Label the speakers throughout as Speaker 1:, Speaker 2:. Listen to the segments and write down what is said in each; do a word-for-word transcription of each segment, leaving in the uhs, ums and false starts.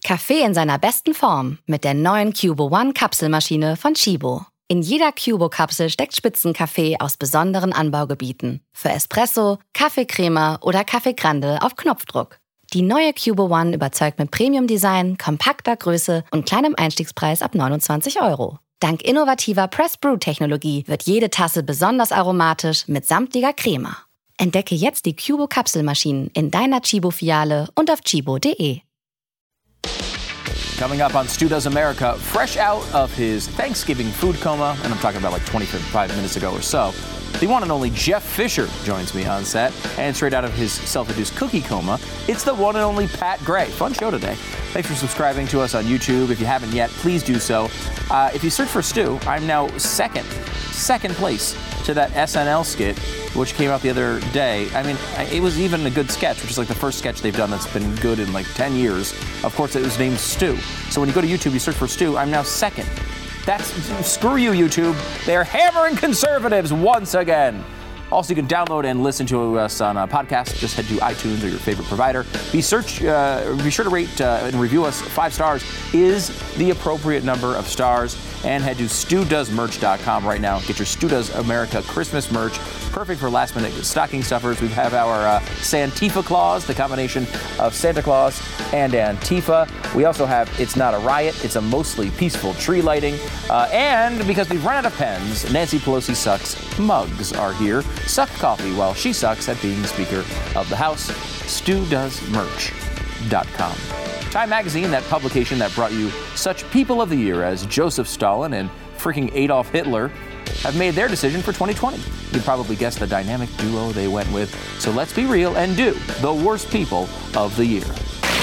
Speaker 1: Kaffee in seiner besten Form mit der neuen Cubo One Kapselmaschine von Chibo. In jeder Cubo-Kapsel steckt Spitzenkaffee aus besonderen Anbaugebieten. Für Espresso, Kaffeecrema oder Kaffee Grande auf Knopfdruck. Die neue Cubo One überzeugt mit Premium-Design, kompakter Größe und kleinem Einstiegspreis ab neunundzwanzig Euro. Dank innovativer Press-Brew-Technologie wird jede Tasse besonders aromatisch mit samtlicher Crema. Entdecke jetzt die Cubo-Kapselmaschinen in deiner Chibo-Filiale und auf chibo punkt de.
Speaker 2: Coming up on Stu Does America, fresh out of his Thanksgiving food coma, and I'm talking about like twenty-five minutes ago or so, the one and only Jeff Fisher joins me on set, and straight out of his self-induced cookie coma, it's the one and only Pat Gray. Fun show today. Thanks for subscribing to us on YouTube. If you haven't yet, please do so. Uh, if you search for Stu, I'm now second, second place to that S N L skit, which came out the other day. I mean, it was even a good sketch, which is like the first sketch they've done that's been good in like ten years. Of course, it was named Stu. So when you go to YouTube, you search for Stu, I'm now second. That's, screw you, YouTube. They're hammering conservatives once again. Also, you can download and listen to us on a podcast. Just head to iTunes or your favorite provider. Be search. Uh, be sure to rate uh, and review us. Five stars is the appropriate number of stars. And head to stu does merch dot com right now. Get your Stu Does America Christmas merch. Perfect for last-minute stocking stuffers. We have our uh, Santifa Claus, the combination of Santa Claus and Antifa. We also have It's Not a Riot. It's a mostly peaceful tree lighting. Uh, and because we've run out of pens, Nancy Pelosi Sucks mugs are here. Suck coffee while she sucks at being Speaker of the House. stu does merch dot com. Time Magazine, that publication that brought you such people of the year as Joseph Stalin and freaking Adolf Hitler, have made their decision for twenty twenty. You'd probably guess the dynamic duo they went with. So let's be real and do the worst people of the year.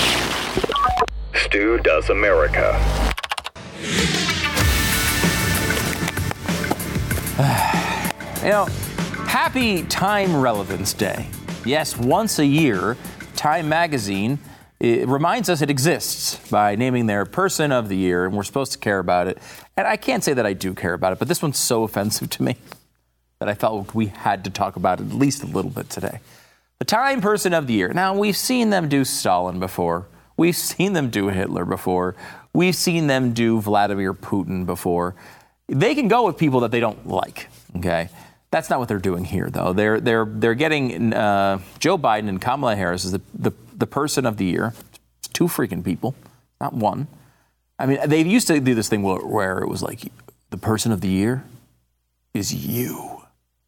Speaker 3: Stu Does America.
Speaker 2: You know, happy Time Relevance Day. Yes, once a year, Time Magazine it reminds us it exists by naming their person of the year, and we're supposed to care about it. And I can't say that I do care about it, but this one's so offensive to me that I felt we had to talk about it at least a little bit today. The Time Person of the Year. Now, we've seen them do Stalin before. We've seen them do Hitler before. We've seen them do Vladimir Putin before. They can go with people that they don't like, okay? That's not what they're doing here, though. They're they're they're getting uh, Joe Biden and Kamala Harris as the, the the person of the year. It's two freaking people, not one. I mean, they used to do this thing where, where it was like, the person of the year is you.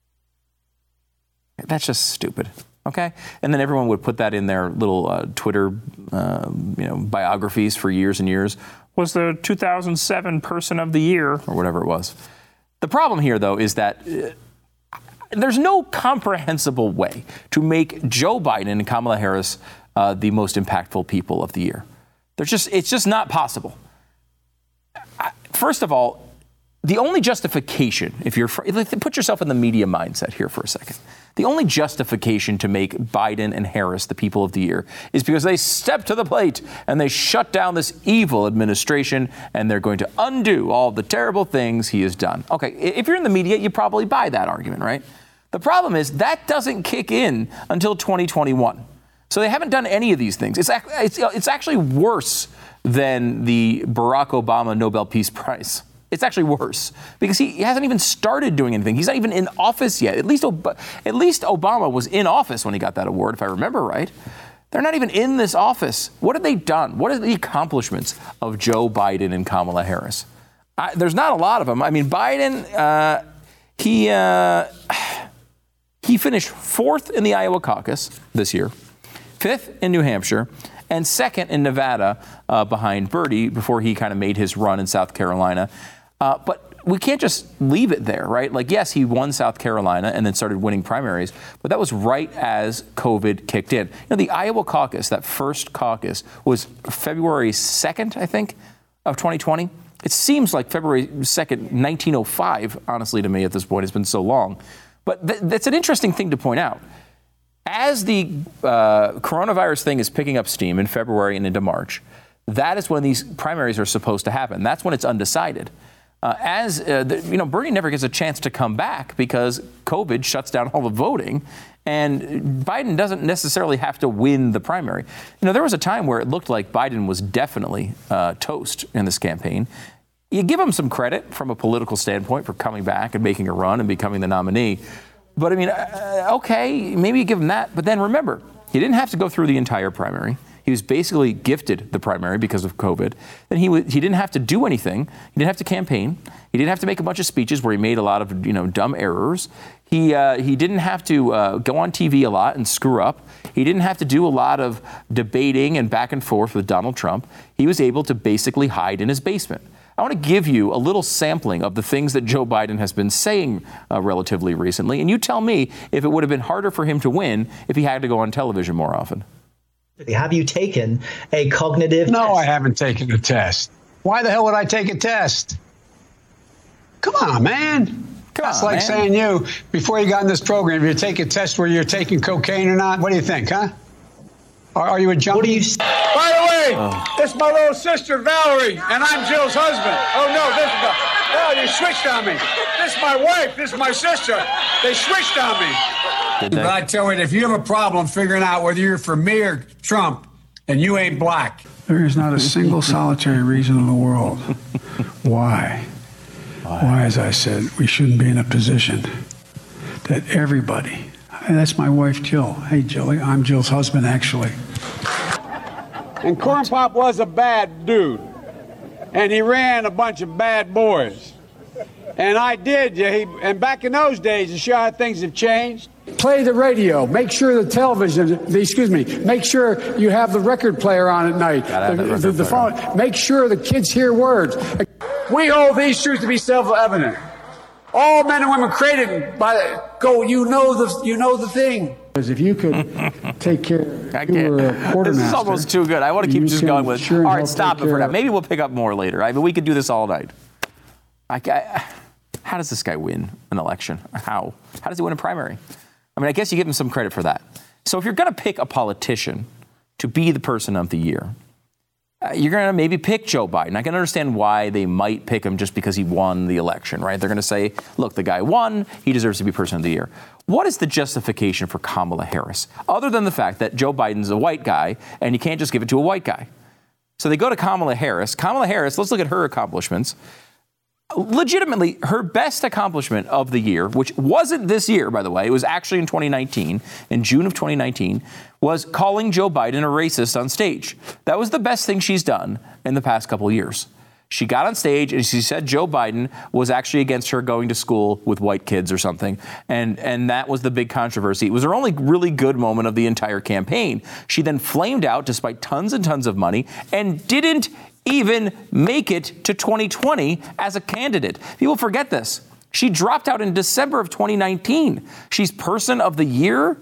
Speaker 2: That's just stupid, okay? And then everyone would put that in their little uh, Twitter, uh, you know, biographies for years and years. Was the two thousand seven person of the year, or whatever it was. The problem here, though, is that Uh, there's no comprehensible way to make Joe Biden and Kamala Harris uh, the most impactful people of the year. There's just, it's just not possible. First of all, the only justification, if you're, put yourself in the media mindset here for a second. The only justification to make Biden and Harris the people of the year is because they stepped to the plate and they shut down this evil administration and they're going to undo all the terrible things he has done. Okay, if you're in the media, you probably buy that argument, right? The problem is that doesn't kick in until twenty twenty-one. So they haven't done any of these things. It's, it's, it's actually worse than the Barack Obama Nobel Peace Prize. It's actually worse because he hasn't even started doing anything. He's not even in office yet. At least, at least Obama was in office when he got that award, if I remember right. They're not even in this office. What have they done? What are the accomplishments of Joe Biden and Kamala Harris? I, there's not a lot of them. I mean, Biden, uh, he uh, he finished fourth in the Iowa caucus this year, fifth in New Hampshire, and second in Nevada uh, behind Bernie before he kind of made his run in South Carolina. Uh, but we can't just leave it there, right? Like, yes, he won South Carolina and then started winning primaries, but that was right as COVID kicked in. You know, the Iowa caucus, that first caucus, was February second, I think, of twenty twenty. It seems like February second, nineteen oh five, honestly, to me at this point. It's been so long. But th- that's an interesting thing to point out. As the uh, coronavirus thing is picking up steam in February and into March, that is when these primaries are supposed to happen. That's when it's undecided. Uh, as uh, the, you know, Bernie never gets a chance to come back because COVID shuts down all the voting, and Biden doesn't necessarily have to win the primary. You know, there was a time where it looked like Biden was definitely uh, toast in this campaign. You give him some credit from a political standpoint for coming back and making a run and becoming the nominee. But I mean, uh, okay, maybe you give him that. But then remember, he didn't have to go through the entire primary. He was basically gifted the primary because of COVID. Then he w- he didn't have to do anything. He didn't have to campaign. He didn't have to make a bunch of speeches where he made a lot of, you know, dumb errors. He uh, he didn't have to uh, go on T V a lot and screw up. He didn't have to do a lot of debating and back and forth with Donald Trump. He was able to basically hide in his basement. I want to give you a little sampling of the things that Joe Biden has been saying uh, relatively recently, and you tell me if it would have been harder for him to win if he had to go on television more often.
Speaker 3: Have you taken a cognitive
Speaker 4: No,
Speaker 3: test?
Speaker 4: I haven't taken a test. Why the hell would I take a test? Come on, man.
Speaker 2: Come
Speaker 4: That's
Speaker 2: on,
Speaker 4: like
Speaker 2: man.
Speaker 4: saying you, before you got in this program, if you take a test where you're taking cocaine or not, what do you think, huh? Are, are you a junkie?
Speaker 3: What do you?
Speaker 4: By the way, oh. This is my little sister, Valerie, and I'm Jill's husband. Oh, no, this is the... Oh, you switched on me. This is my wife. This is my sister. They switched on me. But I tell you, if you have a problem figuring out whether you're for me or Trump, and you ain't black. There is not a single solitary reason in the world why, why, why, as I said, we shouldn't be in a position that everybody, and that's my wife, Jill. Hey, Jill, I'm Jill's husband, actually. And Corn Pop was a bad dude, and he ran a bunch of bad boys. And I did, yeah, he, and back in those days, to show how things have changed. Play the radio. Make sure the television, the, excuse me, make sure you have the record player on at night. The, the, the phone. Make sure the kids hear words. We hold these truths to be self-evident. All men and women created by go. You know the you know the thing. Because if you could take care,
Speaker 2: I
Speaker 4: you were a quartermaster.
Speaker 2: This is almost too good. I want to keep just going with.
Speaker 4: Sure
Speaker 2: all right, stop it for now. Maybe we'll pick up more later. I mean, we could do this all night. I, I, how does this guy win an election? How? How does he win a primary? I mean, I guess you give him some credit for that. So if you're going to pick a politician to be the person of the year, uh, you're going to maybe pick Joe Biden. I can understand why they might pick him just because he won the election, right? They're going to say, look, the guy won. He deserves to be person of the year. What is the justification for Kamala Harris, other than the fact that Joe Biden's a white guy and you can't just give it to a white guy? So they go to Kamala Harris. Kamala Harris, let's look at her accomplishments. Legitimately, her best accomplishment of the year, which wasn't this year, by the way, it was actually in twenty nineteen, in June of twenty nineteen, was calling Joe Biden a racist on stage. That was the best thing she's done in the past couple of years. She got on stage and she said Joe Biden was actually against her going to school with white kids or something. And, and that was the big controversy. It was her only really good moment of the entire campaign. She then flamed out despite tons and tons of money and didn't even make it to twenty twenty as a candidate. People forget this. She dropped out in December of twenty nineteen. She's person of the year.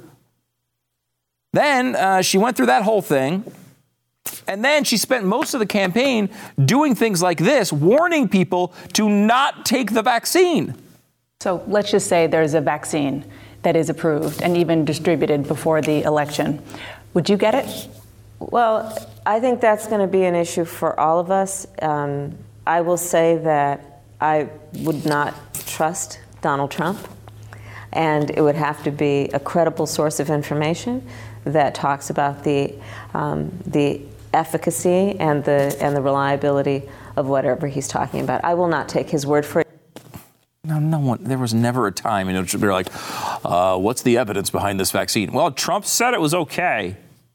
Speaker 2: Then uh, she went through that whole thing. And then she spent most of the campaign doing things like this, warning people to not take the vaccine.
Speaker 5: So let's just say there's a vaccine that is approved and even distributed before the election. Would you get it?
Speaker 6: Well, I think that's going to be an issue for all of us. Um, I will say that I would not trust Donald Trump, and it would have to be a credible source of information that talks about the um, the efficacy and the and the reliability of whatever he's talking about. I will not take his word for it.
Speaker 2: No, no one. There was never a time, and it would be like, uh, "What's the evidence behind this vaccine?" Well, Trump said it was okay.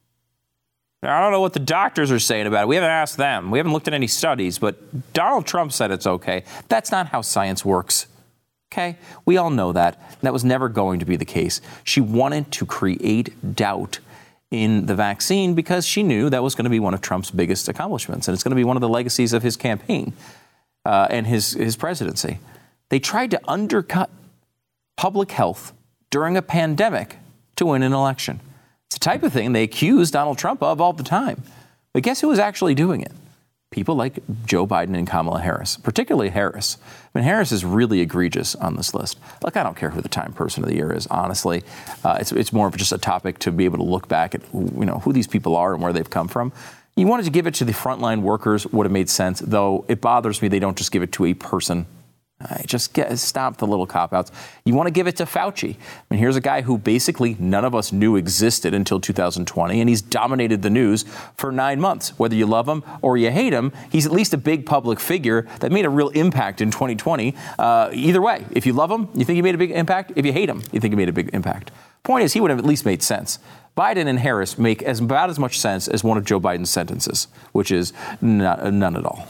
Speaker 2: I don't know what the doctors are saying about it. We haven't asked them. We haven't looked at any studies, but Donald Trump said it's okay. That's not how science works. Okay? We all know that. That was never going to be the case. She wanted to create doubt in the vaccine because she knew that was going to be one of Trump's biggest accomplishments, and it's going to be one of the legacies of his campaign uh, and his, his presidency. They tried to undercut public health during a pandemic to win an election. It's the type of thing they accuse Donald Trump of all the time. But guess who was actually doing it? People like Joe Biden and Kamala Harris, particularly Harris. I mean, Harris is really egregious on this list. Look, I don't care who the Time Person of the Year is, honestly. Uh, it's, it's more of just a topic to be able to look back at, you know, who these people are and where they've come from. You wanted to give it to the frontline workers would have made sense, though it bothers me they don't just give it to a person I just get, stop the little cop-outs. You want to give it to Fauci. I mean, here's a guy who basically none of us knew existed until two thousand twenty, and he's dominated the news for nine months. Whether you love him or you hate him, he's at least a big public figure that made a real impact in twenty twenty. Uh, either way, if you love him, you think he made a big impact. If you hate him, you think he made a big impact. Point is, he would have at least made sense. Biden and Harris make as about as much sense as one of Joe Biden's sentences, which is not, none at all.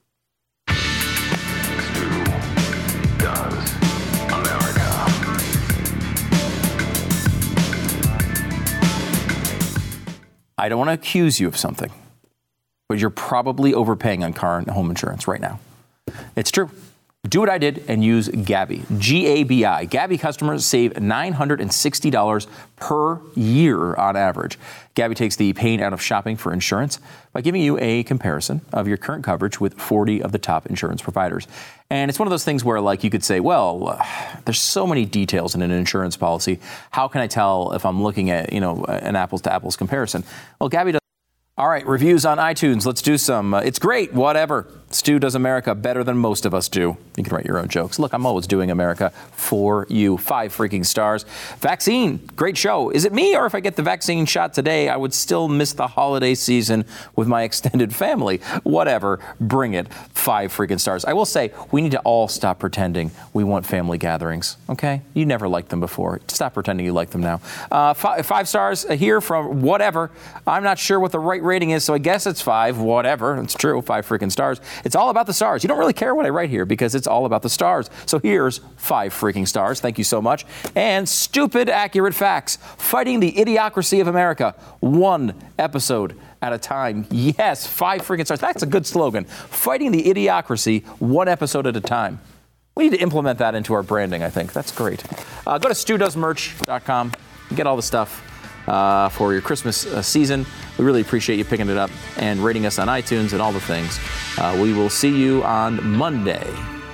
Speaker 2: I don't want to accuse you of something, but you're probably overpaying on car and home insurance right now. It's true. Do what I did and use Gabi, G A B I. Gabi customers save nine hundred sixty dollars per year on average. Gabi takes the pain out of shopping for insurance by giving you a comparison of your current coverage with forty of the top insurance providers. And it's one of those things where, like, you could say, well, uh, there's so many details in an insurance policy. How can I tell if I'm looking at, you know, an apples to apples comparison? Well, Gabi does. All right, reviews on iTunes. Let's do some. Uh, it's great, whatever. Stu does America better than most of us do. You can write your own jokes. Look, I'm always doing America for you. Five freaking stars. Vaccine, great show. Is it me, or if I get the vaccine shot today, I would still miss the holiday season with my extended family? Whatever, bring it. Five freaking stars. I will say, we need to all stop pretending we want family gatherings, okay? You never liked them before. Stop pretending you like them now. Uh, five, five stars here from whatever. I'm not sure what the right rating is, so I guess it's five. Whatever. It's true. Five freaking stars. It's all about the stars. You don't really care what I write here because it's all about the stars. So here's five freaking stars. Thank you so much. And stupid accurate facts. Fighting the idiocracy of America. One episode at a time. Yes, five freaking stars. That's a good slogan. Fighting the idiocracy one episode at a time. We need to implement that into our branding, I think. That's great. Uh, go to stu does merch dot com. Get all the stuff uh, for your Christmas uh, season. We really appreciate you picking it up and rating us on iTunes and all the things. Uh, we will see you on Monday.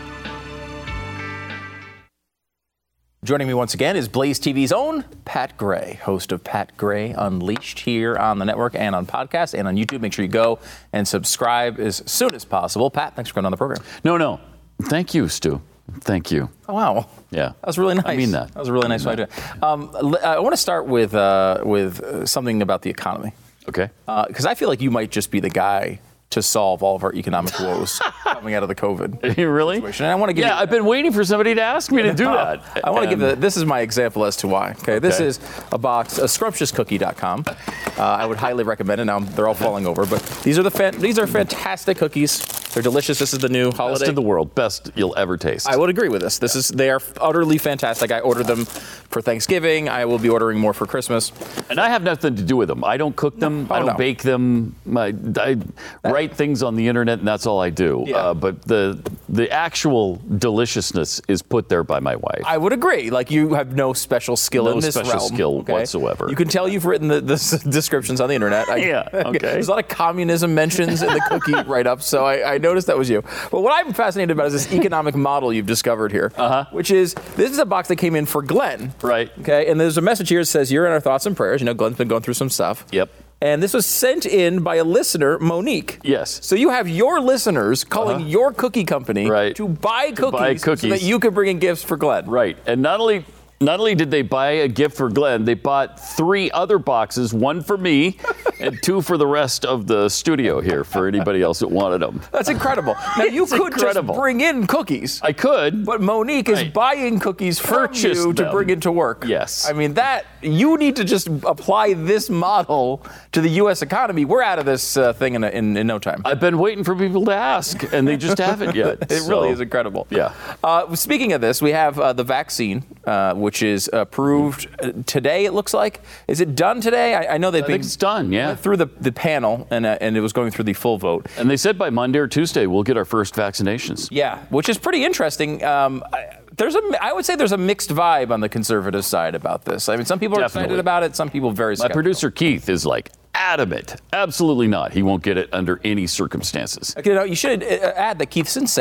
Speaker 2: Joining me once again is Blaze T V's own Pat Gray, host of Pat Gray Unleashed here on the network and on podcast and on YouTube. Make sure you go and subscribe as soon as possible. Pat, thanks for coming on the program.
Speaker 7: No, no. Thank you, Stu. Thank you.
Speaker 2: Oh, wow.
Speaker 7: Yeah.
Speaker 2: That was really nice.
Speaker 7: I mean that.
Speaker 2: That was a really nice way to do it. Um, I want to start with, uh, with something about the economy.
Speaker 7: Okay.
Speaker 2: Because uh, I feel like you might just be the guy to solve all of our economic woes coming out of the COVID
Speaker 7: really?
Speaker 2: situation. And I want to give
Speaker 7: yeah,
Speaker 2: you,
Speaker 7: I've been waiting for somebody to ask me to do that.
Speaker 2: I want to give the, this is my example as to why. Okay, this okay. is a box, uh, scrumptious cookie dot com. Uh, I would highly recommend it. Now they're all falling over, but these are the fan, these are fantastic cookies. They're delicious. This is the new holiday.
Speaker 7: Best in the world. Best you'll ever taste.
Speaker 2: I would agree with this. This yeah. is they are utterly fantastic. I ordered them for Thanksgiving. I will be ordering more for Christmas.
Speaker 7: And I have nothing to do with them. I don't cook them.
Speaker 2: No. Oh,
Speaker 7: I don't
Speaker 2: no.
Speaker 7: bake them. I, I write things on the internet, and that's all I do.
Speaker 2: Yeah.
Speaker 7: Uh, but the the actual deliciousness is put there by my wife.
Speaker 2: I would agree. Like, you have no special skill
Speaker 7: no
Speaker 2: in this
Speaker 7: special
Speaker 2: realm.
Speaker 7: skill
Speaker 2: okay?
Speaker 7: whatsoever.
Speaker 2: You can tell you've written the, the descriptions on the internet. I,
Speaker 7: yeah. Okay.
Speaker 2: There's a lot of communism mentions in the cookie write-up, so I, I noticed that was you. But what I'm fascinated about is this economic model you've discovered here,
Speaker 7: uh-huh.
Speaker 2: which is, this is a box that came in for Glenn.
Speaker 7: Right.
Speaker 2: Okay, and there's a message here that says, you're in our thoughts and prayers. You know, Glenn's been going through some stuff.
Speaker 7: Yep.
Speaker 2: And this was sent in by a listener, Monique.
Speaker 7: Yes.
Speaker 2: So you have your listeners calling
Speaker 7: uh-huh.
Speaker 2: your cookie company
Speaker 7: right.
Speaker 2: to buy
Speaker 7: to
Speaker 2: cookies,
Speaker 7: buy cookies
Speaker 2: so that you could bring in gifts for Glenn.
Speaker 7: Right. And not only... Not only did they buy a gift for Glenn, they bought three other boxes, one for me and two for the rest of the studio here for anybody else that wanted them.
Speaker 2: That's incredible. Now, you
Speaker 7: it's
Speaker 2: could
Speaker 7: incredible.
Speaker 2: just bring in cookies.
Speaker 7: I could.
Speaker 2: But Monique
Speaker 7: right.
Speaker 2: is buying cookies from
Speaker 7: Purchase
Speaker 2: you to
Speaker 7: them.
Speaker 2: bring into work.
Speaker 7: Yes.
Speaker 2: I mean, that, you need to just apply this model to the U S economy. We're out of this uh, thing in, a, in, in no time.
Speaker 7: I've been waiting for people to ask, and they just haven't yet.
Speaker 2: It
Speaker 7: so.
Speaker 2: really is incredible.
Speaker 7: Yeah.
Speaker 2: Uh, speaking of this, we have uh, the vaccine, uh, which is approved today, it looks like. Is it done today? I, I know they've
Speaker 7: I
Speaker 2: been
Speaker 7: think it's done, yeah.
Speaker 2: through the, the panel, and uh, and it was going through the full vote.
Speaker 7: And they said by Monday or Tuesday we'll get our first vaccinations.
Speaker 2: Yeah, which is pretty interesting. Um, I, there's a, I would say there's a mixed vibe on the conservative side about this. I mean, some people are
Speaker 7: Definitely.
Speaker 2: excited about it, some people very skeptical.
Speaker 7: My producer Keith is like adamant. Absolutely not. He won't get it under any circumstances.
Speaker 2: Okay, now you should add that Keith's insane.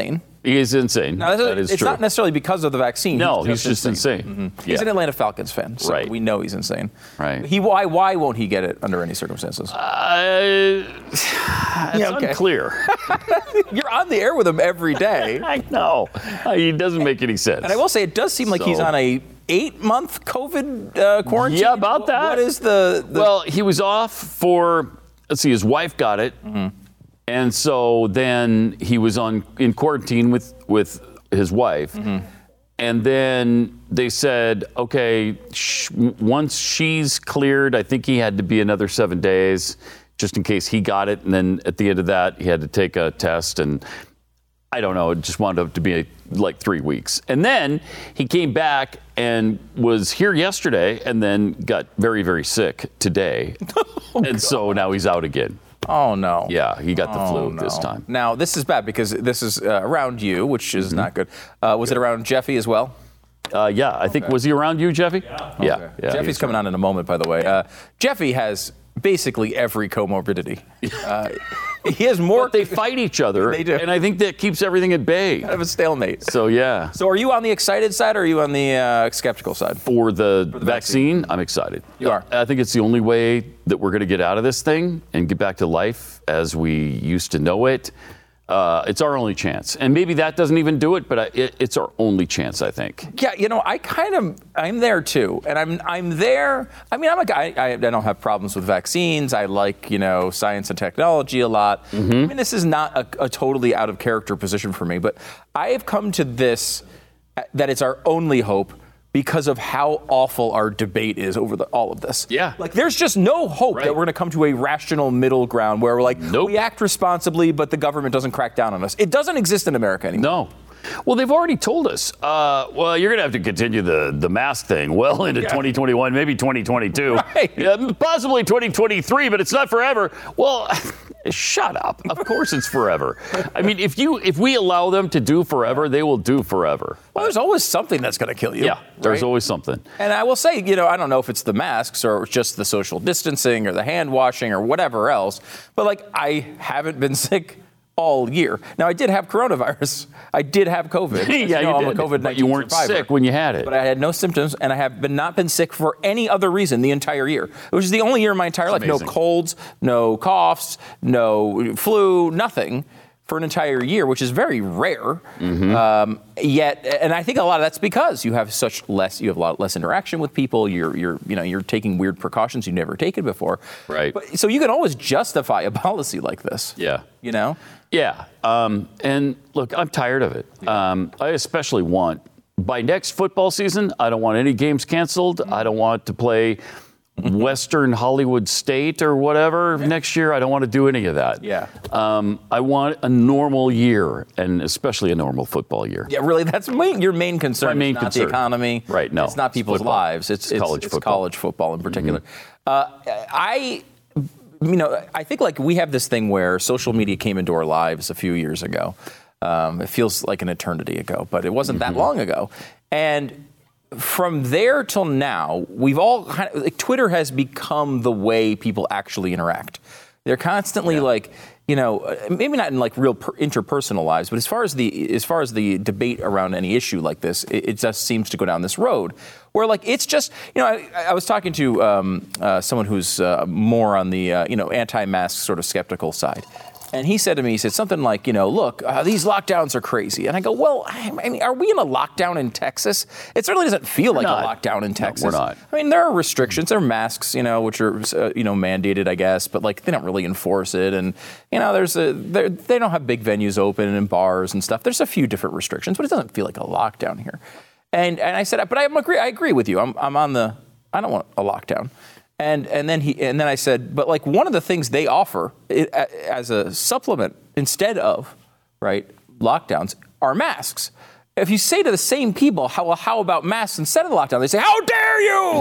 Speaker 7: He is insane.
Speaker 2: Now,
Speaker 7: that is
Speaker 2: it's
Speaker 7: true.
Speaker 2: not necessarily because of the vaccine.
Speaker 7: No,
Speaker 2: he's just,
Speaker 7: he's just insane.
Speaker 2: insane. Mm-hmm.
Speaker 7: Yeah.
Speaker 2: He's an Atlanta Falcons fan, so
Speaker 7: right.
Speaker 2: we know he's insane.
Speaker 7: Right.
Speaker 2: He why why won't he get it under any circumstances?
Speaker 7: Uh, it's
Speaker 2: yeah, okay.
Speaker 7: unclear.
Speaker 2: You're on the air with him every day.
Speaker 7: I know. Uh, he doesn't make any sense.
Speaker 2: And I will say, it does seem like
Speaker 7: So-
Speaker 2: he's on a eight-month COVID uh, quarantine.
Speaker 7: Yeah, about that.
Speaker 2: What is the, the?
Speaker 7: Well, he was off for. Let's see. His wife got it,
Speaker 2: Mm-hmm.
Speaker 7: and so then he was on in quarantine with with his wife.
Speaker 2: Mm-hmm.
Speaker 7: And then they said, okay, sh- once she's cleared, I think he had to be another seven days, just in case he got it. And then at the end of that, he had to take a test. And I don't know, it just wound up to be like three weeks. And then he came back and was here yesterday and then got very, very sick today. oh, and God. So now he's out again.
Speaker 2: Oh, no.
Speaker 7: Yeah, he got the
Speaker 2: oh,
Speaker 7: flu
Speaker 2: no.
Speaker 7: this time.
Speaker 2: Now, this is bad because this is uh, around you, which is
Speaker 7: Mm-hmm.
Speaker 2: not good. Uh, was it around Jeffy as well?
Speaker 7: Uh, yeah, I think,
Speaker 2: Okay.
Speaker 7: was he around you, Jeffy?
Speaker 2: Yeah.
Speaker 7: Yeah.
Speaker 2: Okay.
Speaker 7: yeah
Speaker 2: Jeffy's
Speaker 7: he's
Speaker 2: coming on in a moment, by the way. Uh, Jeffy has basically every comorbidity. Uh, he has more.
Speaker 7: But they fight each other.
Speaker 2: They do.
Speaker 7: And I think that keeps everything at bay.
Speaker 2: Kind of a stalemate.
Speaker 7: So, yeah.
Speaker 2: So, are you on the excited side or are you on the uh, skeptical side?
Speaker 7: For the,
Speaker 2: the
Speaker 7: vaccine, I'm excited.
Speaker 2: You are?
Speaker 7: I think it's the only way that we're going to get out of this thing and get back to life as we used to know it. Uh, it's our only chance. And maybe that doesn't even do it, but I, it, it's our only chance, I think.
Speaker 2: Yeah, you know, I kind of, I'm there too. And I'm I'm there. I mean, I'm a guy, I, I don't have problems with vaccines. I like, you know, science and technology a lot.
Speaker 7: Mm-hmm.
Speaker 2: I mean, this is not a, a totally out of character position for me, but I have come to this, that it's our only hope because of how awful our debate is over the, all of this.
Speaker 7: Yeah.
Speaker 2: Like, there's just no hope
Speaker 7: Right.
Speaker 2: that we're going to come to a rational middle ground where we're like,
Speaker 7: Nope.
Speaker 2: we act responsibly, but the government doesn't crack down on us. It doesn't exist in America anymore.
Speaker 7: No. Well, they've already told us, uh, well, you're going to have to continue the, the mask thing well into
Speaker 2: Yeah.
Speaker 7: twenty twenty-one, maybe twenty twenty-two,
Speaker 2: Right.
Speaker 7: yeah, possibly twenty twenty-three, but it's not forever. Well, shut up. Of course it's forever. I mean, if you if we allow them to do forever, they will do forever.
Speaker 2: Well, there's always something that's going to kill you.
Speaker 7: Yeah, there's
Speaker 2: right?
Speaker 7: always something.
Speaker 2: And I will say, you know, I don't know if it's the masks or just the social distancing or the hand washing or whatever else, but like I haven't been sick all year. Now, I did have coronavirus. I did have COVID. As
Speaker 7: yeah,
Speaker 2: you know,
Speaker 7: you
Speaker 2: I'm
Speaker 7: did.
Speaker 2: a COVID nineteen
Speaker 7: But you weren't
Speaker 2: survivor.
Speaker 7: sick when you had it.
Speaker 2: But I had no symptoms, and I have been not been sick for any other reason the entire year, which is the only year in my entire
Speaker 7: That's
Speaker 2: life.
Speaker 7: amazing.
Speaker 2: No colds, no coughs, no flu, nothing for an entire year, which is very rare.
Speaker 7: Mm-hmm.
Speaker 2: Um, yet, and I think a lot of that's because you have such less, you have a lot less interaction with people. You're, you're, you know, you're taking weird precautions you've never taken before.
Speaker 7: Right.
Speaker 2: But, so you can always justify a policy like this.
Speaker 7: Yeah.
Speaker 2: You know.
Speaker 7: Yeah. Um, and look, I'm tired of it. Um, I especially want, by next football season, I don't want any games canceled. I don't want to play Western Hollywood State or whatever next year. I don't want to do any of that.
Speaker 2: Yeah.
Speaker 7: Um, I want a normal year, and especially a normal football year.
Speaker 2: Yeah, really, that's main, your main concern.
Speaker 7: My main
Speaker 2: it's not
Speaker 7: concern.
Speaker 2: the economy.
Speaker 7: Right, no.
Speaker 2: It's not people's
Speaker 7: Football.
Speaker 2: lives. It's,
Speaker 7: It's
Speaker 2: it's
Speaker 7: college
Speaker 2: it's
Speaker 7: football.
Speaker 2: college football in particular. Uh, I, you know, I think like we have this thing where social media came into our lives a few years ago. Um, it feels like an eternity ago, but it wasn't that long ago. And from there till now, we've all kind of, like, Twitter has become the way people actually interact. They're constantly like, you know, maybe not in like real per- interpersonal lives, but as far as the as far as the debate around any issue like this, it, it just seems to go down this road where like it's just, you know, I, I was talking to um, uh, someone who's uh, more on the uh, you know anti-mask sort of skeptical side. And he said to me, he said something like, you know, look, uh, these lockdowns are crazy. And I go, well, I mean, are we in a lockdown in Texas? It certainly doesn't feel like
Speaker 7: not.
Speaker 2: a lockdown in Texas.
Speaker 7: No, we're not.
Speaker 2: I mean, there are restrictions. There are masks, you know, which are, uh, you know, mandated, I guess. But, like, they don't really enforce it. And, you know, there's a, they don't have big venues open and bars and stuff. There's a few different restrictions, but it doesn't feel like a lockdown here. And and I said, but I agree. I agree with you. I'm I'm on the, I don't want a lockdown. And and then he and then I said, but like one of the things they offer it, as a supplement instead of right lockdowns are masks. If you say to the same people, how how about masks instead of the lockdown? They say, how dare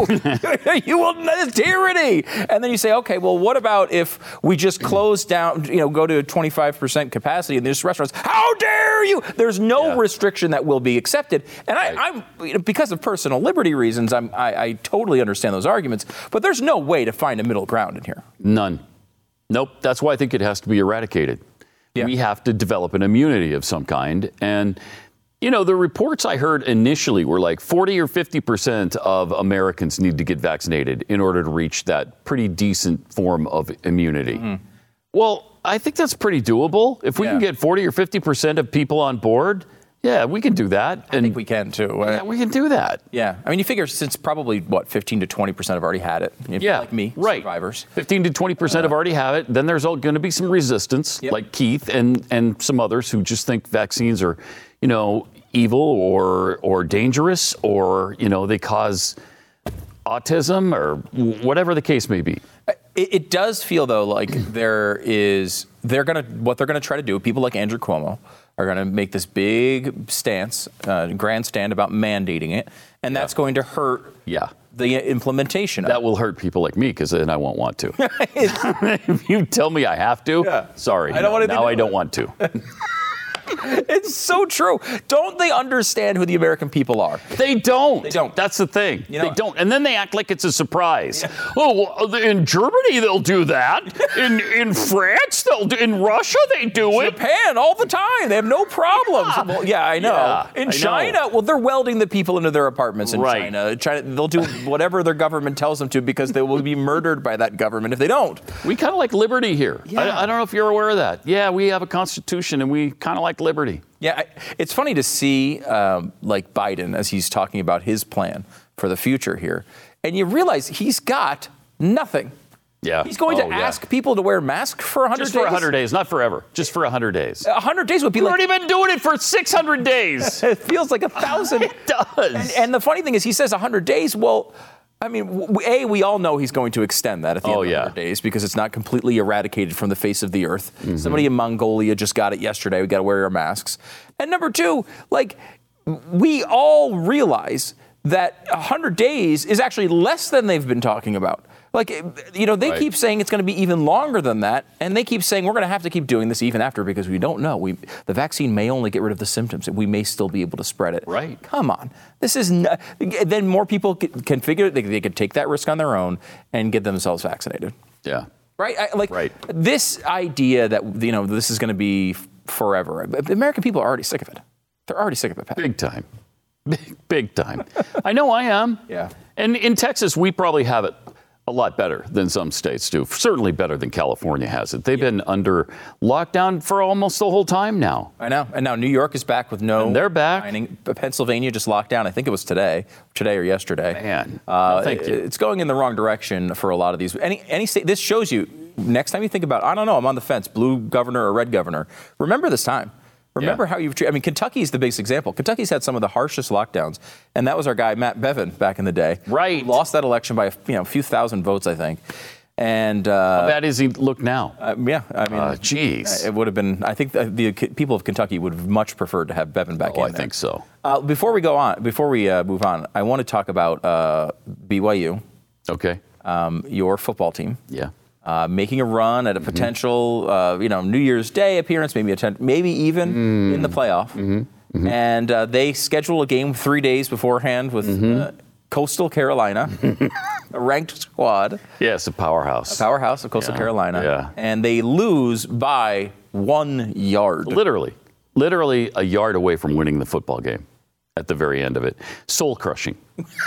Speaker 2: you? You will, that's tyranny. And then you say, okay, well, what about if we just close down, you know, go to twenty-five percent capacity in these restaurants? How dare you? There's no
Speaker 7: Yeah.
Speaker 2: restriction that will be accepted. And
Speaker 7: Right.
Speaker 2: I, I'm, because of personal liberty reasons, I'm, I, I totally understand those arguments. But there's no way to find a middle ground in here.
Speaker 7: None. Nope. That's why I think it has to be eradicated. Yeah. We have to develop an immunity of some kind. And, you know, the reports I heard initially were like forty or fifty percent of Americans need to get vaccinated in order to reach that pretty decent form of immunity. Mm-hmm. Well, I think that's pretty doable. If we yeah. can get forty or fifty percent of people on board, yeah, we can do that.
Speaker 2: I and think we can, too.
Speaker 7: Yeah, we can do that.
Speaker 2: Yeah. I mean, you figure since probably, what, fifteen to twenty percent have already had it.
Speaker 7: Yeah.
Speaker 2: Like me,
Speaker 7: right.
Speaker 2: survivors.
Speaker 7: fifteen to twenty percent uh, have already had it. Then there's going to be some resistance, yep. like Keith and, and some others who just think vaccines are, you know, evil or or dangerous, or, you know, they cause autism or whatever the case may be.
Speaker 2: It, it does feel, though, like there is, they're going to, what they're going to try to do, people like Andrew Cuomo are going to make this big stance, uh, grandstand about mandating it, and that's yeah. going to hurt
Speaker 7: yeah.
Speaker 2: the implementation of
Speaker 7: That
Speaker 2: it.
Speaker 7: will hurt people like me, because then I won't want to. If you tell me I have to, yeah. sorry,
Speaker 2: I don't want to
Speaker 7: now
Speaker 2: do
Speaker 7: I don't want to.
Speaker 2: It's so true. Don't they understand who the American people are?
Speaker 7: They don't.
Speaker 2: They don't.
Speaker 7: That's the thing.
Speaker 2: You know,
Speaker 7: they don't. And then they act like it's a surprise. Yeah. Oh, well, in Germany they'll do that. In in France they'll do. In Russia they do it.
Speaker 2: Japan all the time. They have no problems.
Speaker 7: Yeah,
Speaker 2: well, yeah I know.
Speaker 7: Yeah,
Speaker 2: in
Speaker 7: I
Speaker 2: China,
Speaker 7: know.
Speaker 2: well, they're welding the people into their apartments in
Speaker 7: right.
Speaker 2: China. China. They'll do whatever their government tells them to, because they will be murdered by that government if they don't.
Speaker 7: We kind of like liberty here.
Speaker 2: Yeah.
Speaker 7: I, I don't know if you're aware of that. Yeah, we have a constitution and we kind of like liberty.
Speaker 2: Yeah, I, it's funny to see um, like Biden as he's talking about his plan for the future here, and you realize he's got nothing.
Speaker 7: Yeah,
Speaker 2: he's going
Speaker 7: oh,
Speaker 2: to
Speaker 7: yeah.
Speaker 2: ask people to wear masks for one hundred
Speaker 7: Just
Speaker 2: days.
Speaker 7: for one hundred days, not forever. Just for one hundred days.
Speaker 2: one hundred days would be
Speaker 7: We've
Speaker 2: like.
Speaker 7: already been doing it for six hundred days.
Speaker 2: It feels like a thousand.
Speaker 7: It does.
Speaker 2: And, and the funny thing is, he says one hundred days. Well, I mean, w- A, we all know he's going to extend that at the
Speaker 7: oh,
Speaker 2: end of
Speaker 7: yeah.
Speaker 2: one hundred days, because it's not completely eradicated from the face of the earth.
Speaker 7: Mm-hmm.
Speaker 2: Somebody in Mongolia just got it yesterday. We got to wear our masks. And number two, like, we all realize that one hundred days is actually less than they've been talking about. Like, you know, they
Speaker 7: right.
Speaker 2: keep saying it's going to be even longer than that, and they keep saying we're going to have to keep doing this even after, because we don't know. We, the vaccine may only get rid of the symptoms, and we may still be able to spread it.
Speaker 7: Right.
Speaker 2: Come on. This is not, then more people can figure it. They, they could take that risk on their own and get themselves vaccinated.
Speaker 7: Yeah.
Speaker 2: Right? I, like,
Speaker 7: right.
Speaker 2: this idea that, you know, this is going to be forever. The American people are already sick of it. They're already sick of it, Pat.
Speaker 7: Big time. Big, big time. I know I am.
Speaker 2: Yeah.
Speaker 7: And in Texas, we probably have it a lot better than some states do. Certainly better than California has it. They've yeah. been under lockdown for almost the whole time now.
Speaker 2: I know. And now New York is back with no.
Speaker 7: And they're back.
Speaker 2: Dining. Pennsylvania just locked down. I think it was today, today or yesterday.
Speaker 7: Man,
Speaker 2: uh,
Speaker 7: well, thank you.
Speaker 2: It's going in the wrong direction for a lot of these. Any any state. This shows you. Next time you think about, I don't know, I'm on the fence, blue governor or red governor. Remember this time. Remember yeah. how you've treated. I mean, Kentucky is the biggest example. Kentucky's had some of the harshest lockdowns, and that was our guy Matt Bevin back in the day.
Speaker 7: Right,
Speaker 2: who lost that election by you know a few thousand votes, I think. And uh,
Speaker 7: how bad does he look now?
Speaker 2: Uh, yeah, I mean,
Speaker 7: uh, geez,
Speaker 2: it would have been. I think the, the people of Kentucky would have much preferred to have Bevin back
Speaker 7: oh,
Speaker 2: in.
Speaker 7: I
Speaker 2: there.
Speaker 7: think so.
Speaker 2: Uh, before we go on, before we uh, move on, I want to talk about uh, B Y U.
Speaker 7: Okay,
Speaker 2: um, your football team.
Speaker 7: Yeah.
Speaker 2: Uh, making a run at a potential, mm-hmm. uh, you know, New Year's Day appearance, maybe a ten, maybe even mm. in the playoff. Mm-hmm. Mm-hmm. And uh, they schedule a game three days beforehand with mm-hmm. uh, Coastal Carolina, a ranked squad.
Speaker 7: Yes, a powerhouse.
Speaker 2: A powerhouse of Coastal
Speaker 7: yeah.
Speaker 2: Carolina.
Speaker 7: Yeah.
Speaker 2: And they lose by one yard.
Speaker 7: Literally. Literally a yard away from winning the football game at the very end of it. Soul crushing.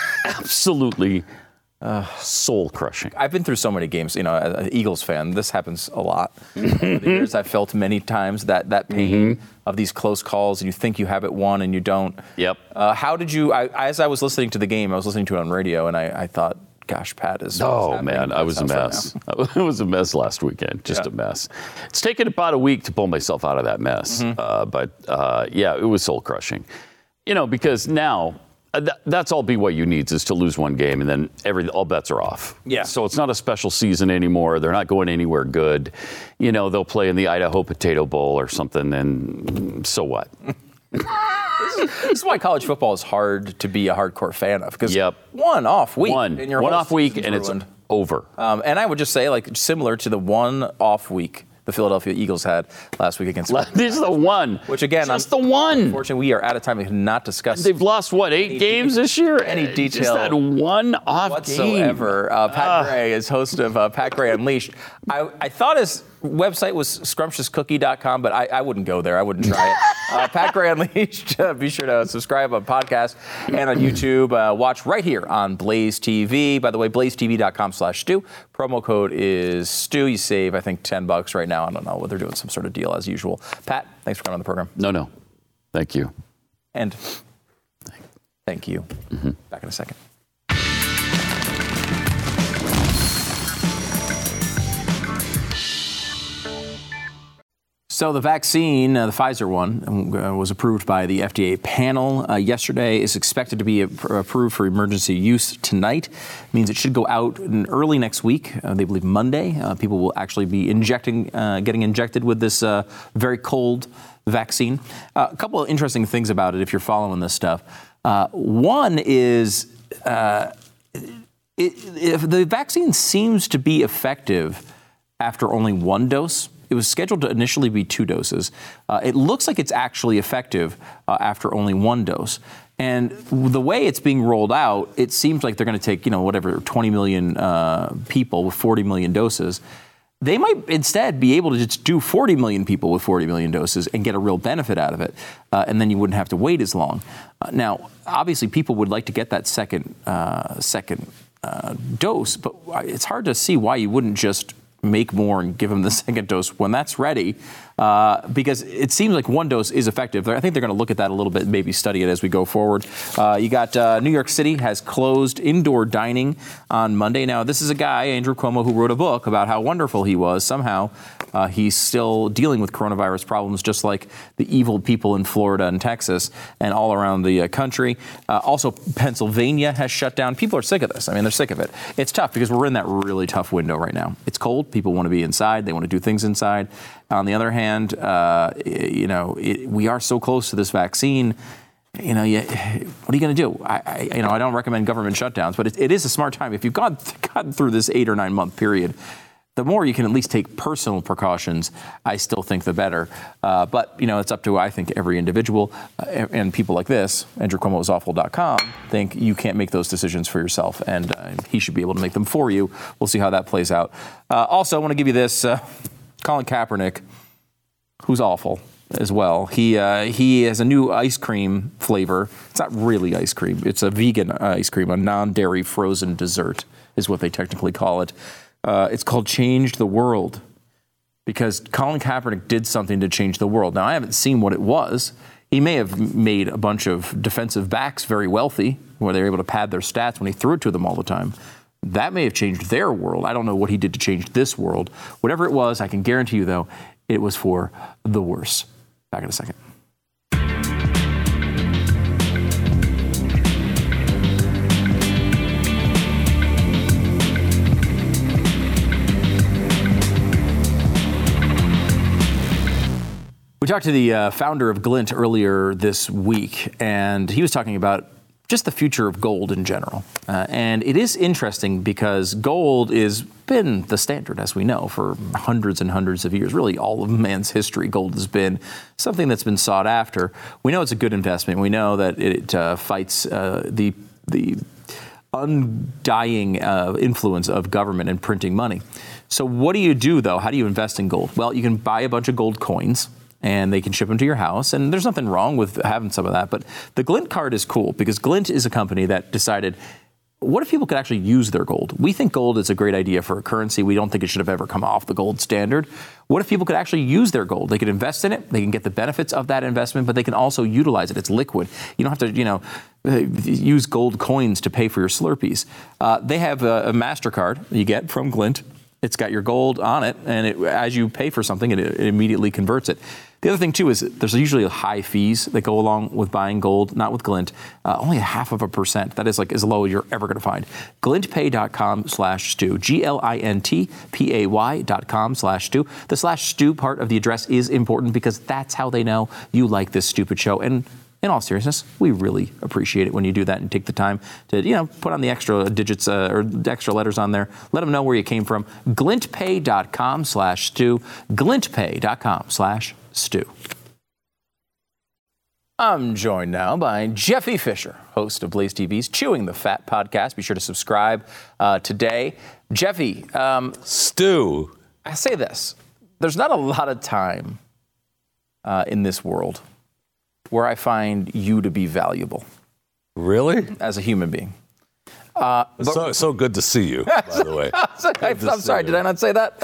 Speaker 7: Absolutely. Uh, soul crushing.
Speaker 2: I've been through so many games, you know, as an Eagles fan, this happens a lot. Over the years, I've felt many times that, that pain mm-hmm. of these close calls, and you think you have it won and you don't.
Speaker 7: Yep.
Speaker 2: Uh, how did you, I, as I was listening to the game, I was listening to it on radio, and I, I thought, gosh, Pat is.
Speaker 7: Oh, man, I was a mess. Right it was a mess last weekend, just yeah. a mess. It's taken about a week to pull myself out of that mess. Mm-hmm. Uh, but, uh, yeah, it was soul crushing. You know, because now, Uh, th- that's all B Y U needs is to lose one game, and then every all bets are off.
Speaker 2: Yeah.
Speaker 7: So it's not a special season anymore. They're not going anywhere good. You know, they'll play in the Idaho Potato Bowl or something, and so what?
Speaker 2: this, is, this is why college football is hard to be a hardcore fan of. Because
Speaker 7: yep.
Speaker 2: one off week.
Speaker 7: One,
Speaker 2: and your
Speaker 7: one
Speaker 2: whole
Speaker 7: off week, and
Speaker 2: ruined.
Speaker 7: it's over.
Speaker 2: Um, and I would just say, like, similar to the one off week the Philadelphia Eagles had last week against.
Speaker 7: This is the one.
Speaker 2: Which again,
Speaker 7: just the one.
Speaker 2: Unfortunately, we are out of time. We cannot discuss.
Speaker 7: They've lost what eight games
Speaker 2: de-
Speaker 7: this year.
Speaker 2: Any detail?
Speaker 7: Just that one off
Speaker 2: whatsoever.
Speaker 7: game.
Speaker 2: Uh, Pat
Speaker 7: uh.
Speaker 2: Gray is host of uh, Pat Gray Unleashed. I, I thought his website was scrumptious cookie dot com, but I, I wouldn't go there. I wouldn't try it. Uh, Pat Gray Unleashed. Uh, be sure to subscribe on podcast and on YouTube. Uh, watch right here on Blaze T V. By the way, blaze t v dot com slash Stu. Promo code is Stu. You save, I think, ten bucks right now. I don't know what they're doing, some sort of deal as usual. Pat, thanks for coming on the program.
Speaker 7: No, no. Thank you.
Speaker 2: And thank you. Mm-hmm. Back in a second. So the vaccine, uh, the Pfizer one, uh, was approved by the F D A panel uh, yesterday. Is expected to be a- approved for emergency use tonight. It means it should go out in early next week. Uh, they believe Monday. Uh, people will actually be injecting, uh, getting injected with this uh, very cold vaccine. Uh, a couple of interesting things about it if you're following this stuff. Uh, one is uh, it, if the vaccine seems to be effective after only one dose. It was scheduled to initially be two doses. Uh, it looks like it's actually effective uh, after only one dose. And the way it's being rolled out, it seems like they're going to take, you know, whatever, twenty million uh, people with forty million doses. They might instead be able to just do forty million people with forty million doses and get a real benefit out of it. Uh, and then you wouldn't have to wait as long. Uh, now, obviously, people would like to get that second, uh, second uh, dose, but it's hard to see why you wouldn't just make more and give them the second dose when that's ready, uh, because it seems like one dose is effective. I think they're going to look at that a little bit and maybe study it as we go forward. Uh, you got uh, New York City has closed indoor dining on Monday. Now, this is a guy, Andrew Cuomo, who wrote a book about how wonderful he was. Somehow, uh, he's still dealing with coronavirus problems, just like the evil people in Florida and Texas and all around the uh, country. Uh, also, Pennsylvania has shut down. People are sick of this. I mean, they're sick of it. It's tough because we're in that really tough window right now. It's cold. People want to be inside. They want to do things inside. On the other hand, uh, you know, it, we are so close to this vaccine. You know, you, what are you going to do? I, I, you know, I don't recommend government shutdowns, but it, it is a smart time. If you've gone, gotten through this eight or nine month period, the more you can at least take personal precautions, I still think the better. Uh, but, you know, it's up to, I think, every individual. Uh, and people like this, Andrew Cuomo is awful dot com, think you can't make those decisions for yourself. And uh, he should be able to make them for you. We'll see how that plays out. Uh, also, I want to give you this. Uh, Colin Kaepernick, who's awful as well. He uh, he has a new ice cream flavor. It's not really ice cream. It's a vegan ice cream, a non-dairy frozen dessert is what they technically call it. Uh, it's called Change the World because Colin Kaepernick did something to change the world. Now, I haven't seen what it was. He may have made a bunch of defensive backs very wealthy, where they were able to pad their stats when he threw it to them all the time. That may have changed their world. I don't know what he did to change this world. Whatever it was, I can guarantee you, though, it was for the worse. Back in a second. We talked to the uh, founder of Glint earlier this week, and he was talking about just the future of gold in general. Uh, and it is interesting because gold has been the standard, as we know, for hundreds and hundreds of years. Really, all of man's history, gold has been something that's been sought after. We know it's a good investment. We know that it uh, fights uh, the the undying uh, influence of government and printing money. So what do you do, though? How do you invest in gold? Well, you can buy a bunch of gold coins, and they can ship them to your house. And there's nothing wrong with having some of that. But the Glint card is cool because Glint is a company that decided, what if people could actually use their gold? We think gold is a great idea for a currency. We don't think it should have ever come off the gold standard. What if people could actually use their gold? They could invest in it. They can get the benefits of that investment, but they can also utilize it. It's liquid. You don't have to, you know, use gold coins to pay for your Slurpees. Uh, they have a, a MasterCard you get from Glint. It's got your gold on it, and it, as you pay for something, it, it immediately converts it. The other thing, too, is there's usually high fees that go along with buying gold, not with Glint. Uh, only a half of a percent. That is like as low as you're ever going to find. glintpay.com slash stew. G L I N T P A Y dot com slash stew. The slash stew part of the address is important because that's how they know you like this stupid show. And in all seriousness, we really appreciate it when you do that and take the time to, you know, put on the extra digits uh, or the extra letters on there. Let them know where you came from. glintpay.com slash stew. glintpay.com slash stew. I'm joined now by Jeffy Fisher, host of Blaze T V's Chewing the Fat podcast. Be sure to subscribe uh, today. Jeffy. Um,
Speaker 8: Stu.
Speaker 2: I say this. There's not a lot of time uh, in this world where I find you to be valuable.
Speaker 8: Really?
Speaker 2: As a human being. Uh, but,
Speaker 8: so, so good to see you, by the way.
Speaker 2: I'm, I'm sorry, you. Did I not say that?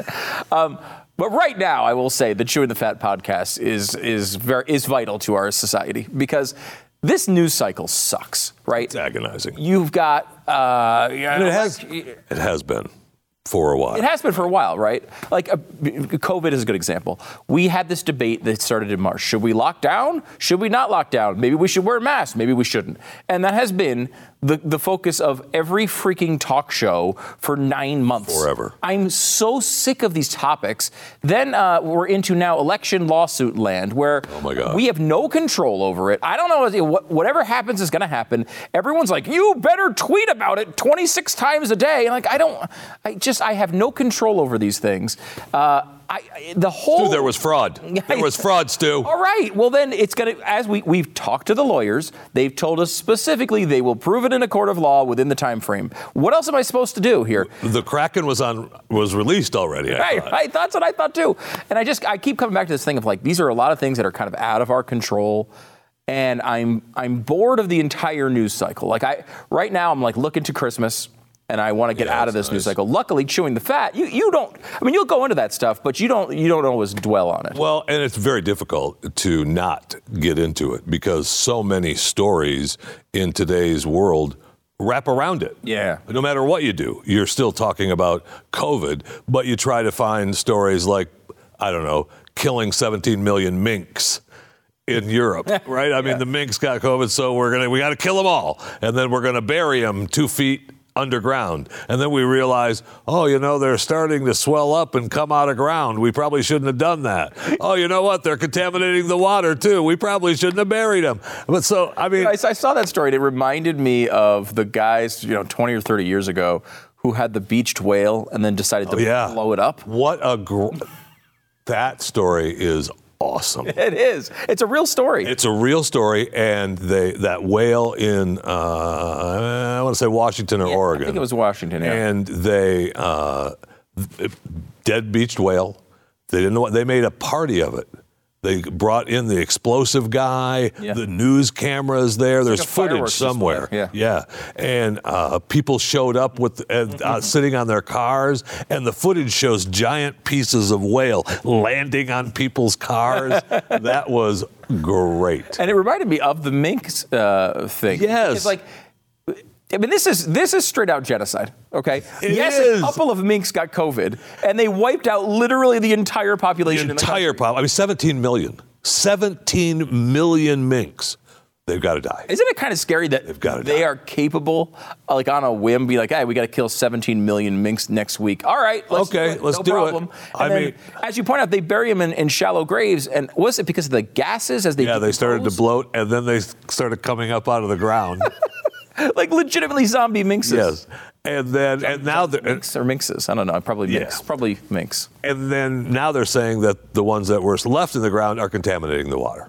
Speaker 2: Um, But right now, I will say the Chewing the Fat podcast is is very is vital to our society because this news cycle sucks, right?
Speaker 8: It's agonizing.
Speaker 2: You've got uh, yeah,
Speaker 8: and it has it has been for a while.
Speaker 2: It has been for a while, right? Like uh, COVID is a good example. We had this debate that started in March. Should we lock down? Should we not lock down? Maybe we should wear masks. Maybe we shouldn't. And that has been the, the focus of every freaking talk show for nine months.
Speaker 8: Forever.
Speaker 2: I'm so sick of these topics. Then uh, we're into now election lawsuit land where
Speaker 8: oh my God.
Speaker 2: we have no control over it. I don't know. Whatever happens is going to happen. Everyone's like, you better tweet about it twenty-six times a day. And like, I don't, I just, I have no control over these things. Uh, I, the whole
Speaker 8: Stu, there was fraud. There was fraud, Stu.
Speaker 2: All right. Well, then it's going to, as we, we've talked to the lawyers, they've told us specifically they will prove it in a court of law within the time frame. What else am I supposed to do here?
Speaker 8: The Kraken was on, was released already. I
Speaker 2: right,
Speaker 8: thought.
Speaker 2: right. That's what I thought too. And I just, I keep coming back to this thing of like, these are a lot of things that are kind of out of our control. And I'm, I'm bored of the entire news cycle. Like I, right now I'm like looking to Christmas. And I want to get
Speaker 8: yeah,
Speaker 2: out of this
Speaker 8: nice.
Speaker 2: news cycle. Luckily, Chewing the Fat, you, you don't, I mean, you'll go into that stuff, but you don't you don't always dwell on it.
Speaker 8: Well, and it's very difficult to not get into it because so many stories in today's world wrap around it.
Speaker 2: Yeah.
Speaker 8: No matter what you do, you're still talking about COVID, but you try to find stories like, I don't know, killing seventeen million minks in Europe, right? I mean, yeah. the minks got COVID, so we're gonna we got to kill them all, and then we're going to bury them two feet underground. And then we realize, oh, you know, they're starting to swell up and come out of ground. We probably shouldn't have done that. Oh, you know what? They're contaminating the water, too. We probably shouldn't have buried them. But so, I mean...
Speaker 2: I, I saw that story. It reminded me of the guys, you know, twenty or thirty years ago who had the beached whale and then decided to oh, yeah. blow it up.
Speaker 8: What a... Gr- that story is awesome.
Speaker 2: It is. It's a real story.
Speaker 8: It's a real story, and they that whale in uh, I want to say Washington or
Speaker 2: yeah,
Speaker 8: Oregon.
Speaker 2: I think it was Washington. Yeah.
Speaker 8: And they uh, dead beached whale. They didn't know what they made a party of it. They brought in the explosive guy, yeah. the news cameras there. It's There's like footage somewhere.
Speaker 2: Yeah.
Speaker 8: yeah. And uh, people showed up with uh, uh, sitting on their cars, and the footage shows giant pieces of whale landing on people's cars. That was great.
Speaker 2: And it reminded me of the minks uh, thing.
Speaker 8: Yes.
Speaker 2: It's like, I mean, this is this is straight out genocide, okay?
Speaker 8: It
Speaker 2: yes,
Speaker 8: is.
Speaker 2: A couple of minks got COVID, and they wiped out literally the entire population.
Speaker 8: The
Speaker 2: in
Speaker 8: entire
Speaker 2: the
Speaker 8: population. I mean, seventeen million. seventeen million minks. They've got to die.
Speaker 2: Isn't it kind of scary that
Speaker 8: They've got to
Speaker 2: they
Speaker 8: die.
Speaker 2: are capable, like on a whim, be like, hey, we got to kill seventeen million minks next week. All right, let's
Speaker 8: okay,
Speaker 2: do it.
Speaker 8: let's
Speaker 2: no
Speaker 8: do
Speaker 2: problem.
Speaker 8: it.
Speaker 2: And
Speaker 8: I
Speaker 2: then,
Speaker 8: mean,
Speaker 2: as you point out, they bury them in, in shallow graves. And was it because of the gases as they
Speaker 8: yeah, they started to
Speaker 2: decompose?
Speaker 8: bloat, and then they started coming up out of the ground.
Speaker 2: Like legitimately zombie minxes.
Speaker 8: Yes. And then, and now they're...
Speaker 2: Minks or minxes? I don't know. Probably
Speaker 8: Yeah.
Speaker 2: minks. Probably minks.
Speaker 8: And then now they're saying that the ones that were left in the ground are contaminating the water.